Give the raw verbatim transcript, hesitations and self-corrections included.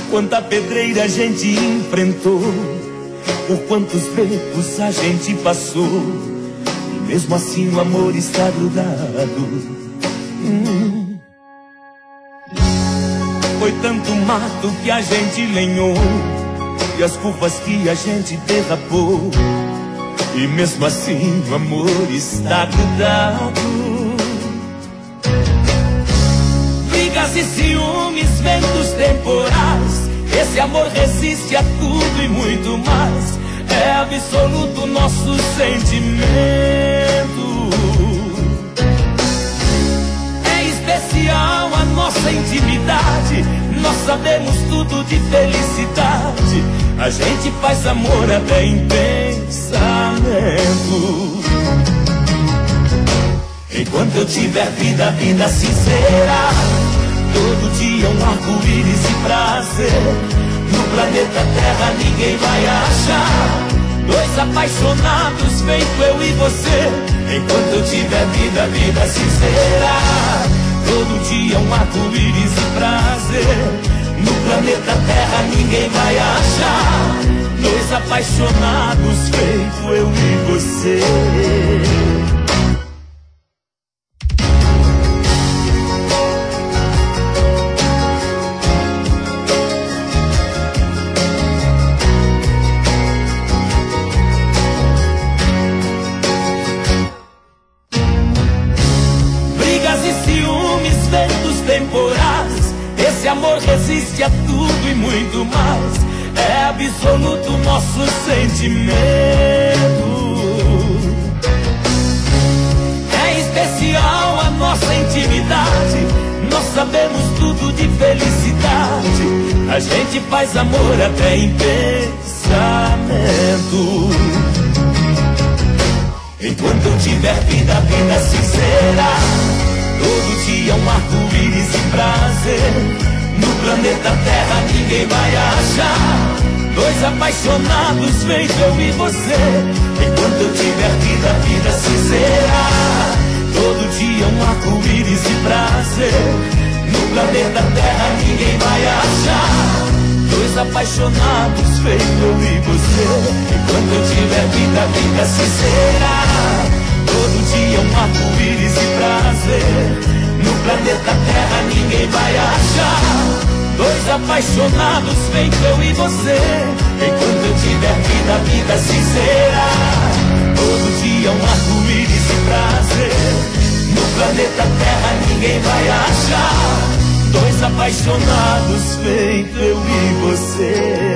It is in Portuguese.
Quanta pedreira a gente enfrentou, por quantos becos a gente passou, e mesmo assim o amor está grudado. hum. Foi tanto mato que a gente lenhou, e as curvas que a gente derrapou, e mesmo assim o amor está grudado. Brigas e ciúmes, ventos temporais, esse amor resiste a tudo e muito mais. É absoluto nosso sentimento, é especial a nossa intimidade. Nós sabemos tudo de felicidade, a gente faz amor até em pensamento. Enquanto eu tiver vida, vida sincera, todo dia um arco-íris e prazer. No planeta Terra ninguém vai achar dois apaixonados feito eu e você. Enquanto eu tiver vida, vida sincera, todo dia um arco-íris e prazer. No planeta Terra ninguém vai achar dois apaixonados feito eu e você. Temporais, esse amor resiste a tudo e muito mais. É absoluto nosso sentimento, é especial a nossa intimidade. Nós sabemos tudo de felicidade, a gente faz amor até em pensamento. Enquanto eu tiver vida, vida sincera, todo dia um arco-íris e prazer. No planeta Terra ninguém vai achar dois apaixonados feito eu e você. Enquanto eu tiver vida, vida sincera, todo dia um arco-íris e prazer. No planeta Terra ninguém vai achar dois apaixonados feito eu e você. Enquanto eu tiver vida, vida sincera, todo dia um arco-íris e prazer. No planeta Terra ninguém vai achar dois apaixonados feito eu e você. Enquanto eu tiver vida, vida sincera, todo dia um arco-íris e prazer. No planeta Terra ninguém vai achar dois apaixonados feito eu e você.